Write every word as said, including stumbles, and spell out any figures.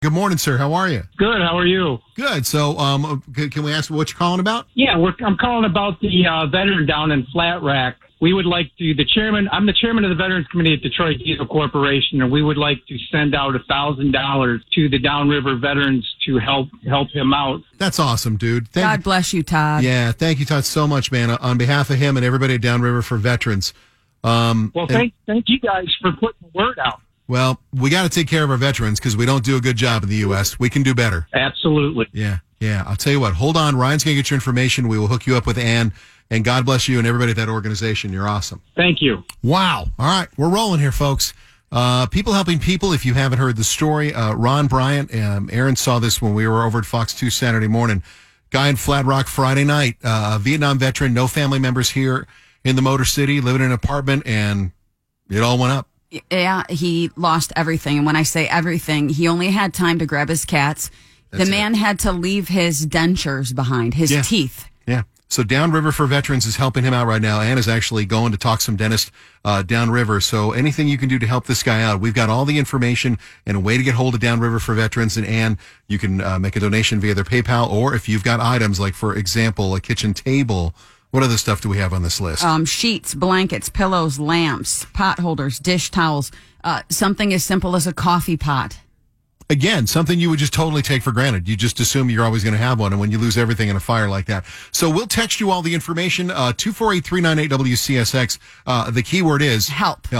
Good morning, sir. How are you? Good. How are you? Good. So, um, c- can we ask what you're calling about? Yeah, we're, I'm calling about the uh, veteran down in Flat Rock. We would like to, the chairman, I'm the chairman of the Veterans Committee at Detroit Diesel Corporation, and we would like to send out one thousand dollars to the Downriver veterans to help help him out. That's awesome, dude. Thank God bless you, Todd. Yeah, thank you, Todd, so much, man. On behalf of him and everybody at Downriver for Veterans. Um, Well, and- thank thank you guys for putting the word out. Well, we got to take care of our veterans because we don't do a good job in the U S. We can do better. Absolutely. Yeah, yeah. I'll tell you what. Hold on. Ryan's going to get your information. We will hook you up with Ann. And God bless you and everybody at that organization. You're awesome. Thank you. Wow. All right. We're rolling here, folks. Uh, people helping people. If you haven't heard the story, uh, Ron Bryant, um, Aaron saw this when we were over at Fox two Saturday morning. Guy in Flat Rock Friday night, uh, Vietnam veteran, no family members here in the Motor City, living in an apartment, and it all went up. Yeah, he lost everything. And when I say everything, he only had time to grab his cats. That's the man it. had to leave his dentures behind, his Yeah. teeth. Yeah. So Downriver for Veterans is helping him out right now. Ann is actually going to talk some dentist uh, downriver. So anything you can do to help this guy out, we've got all the information and a way to get hold of Downriver for Veterans. And Ann, you can uh, make a donation via their PayPal, or if you've got items like, for example, a kitchen table. What other stuff do we have on this list? Um, sheets, blankets, pillows, lamps, pot holders, dish towels, uh, something as simple as a coffee pot. Again, something you would just totally take for granted. You just assume you're always going to have one, and when you lose everything in a fire like that. So we'll text you all the information, uh, two four eight, three nine eight W C S X. Uh, the keyword is Help.